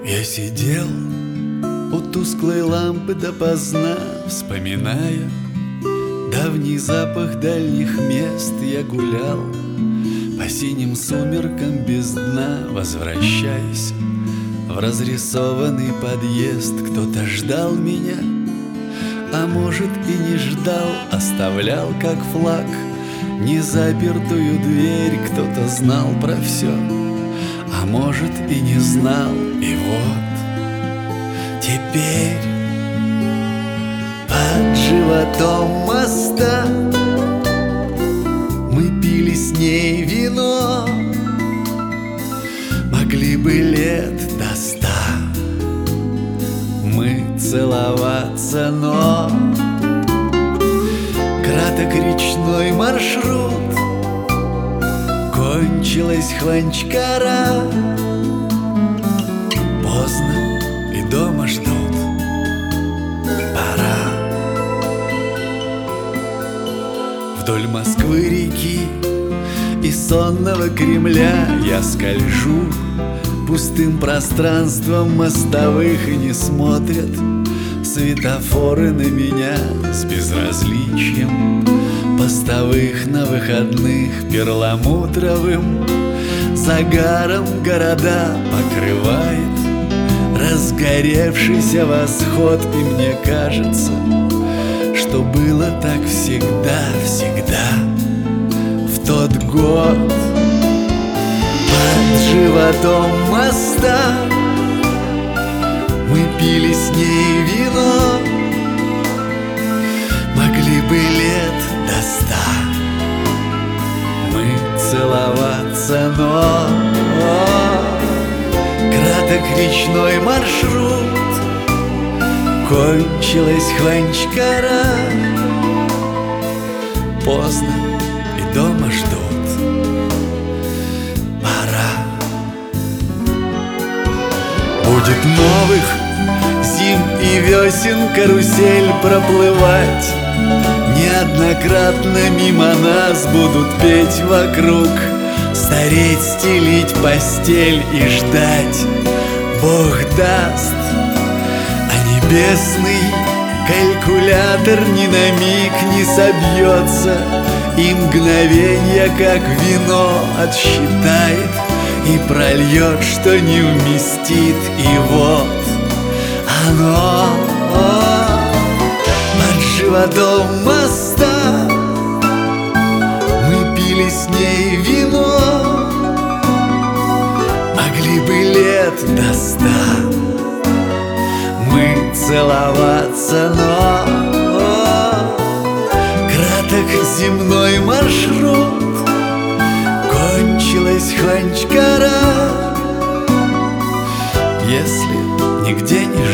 Я сидел у тусклой лампы допоздна, вспоминая давний запах дальних мест. Я гулял по синим сумеркам без дна, возвращаясь в разрисованный подъезд. Кто-то ждал меня, а может и не ждал, оставлял как флаг незапертую дверь. Кто-то знал про все, а может и не знал. И вот теперь под животом моста мы пили с ней вино. Могли бы лет до 100 мы целоваться, но краток речной маршрут, кончилась Хванчкара. Поздно и дома ждут, пора. Вдоль Москвы-реки и сонного Кремля я скольжу пустым пространством мостовых, и не смотрят светофоры на меня с безразличием постовых. На выходных перламутровым загаром города покрывает разгоревшийся восход. И мне кажется, что было так всегда, всегда в тот год. Под животом моста мы пили с ней вино. Могли бы лет до 100 мы целоваться, но краток речной маршрут, кончилась Хванчкара. Поздно и дома ждут, пора. Будет новых зим и весен карусель проплывать, неоднократно мимо нас будут петь вокруг, стареть, стелить постель и ждать Бог даст. А небесный калькулятор ни на миг не собьется, и мгновенье, как вино, отсчитает и прольет, что не вместит. И вот оно под животом моста мы пили с ней вино. Могли бы лет до 100 мы целоваться, но краток земной маршрут, кончилась Хванчкара. Если нигде не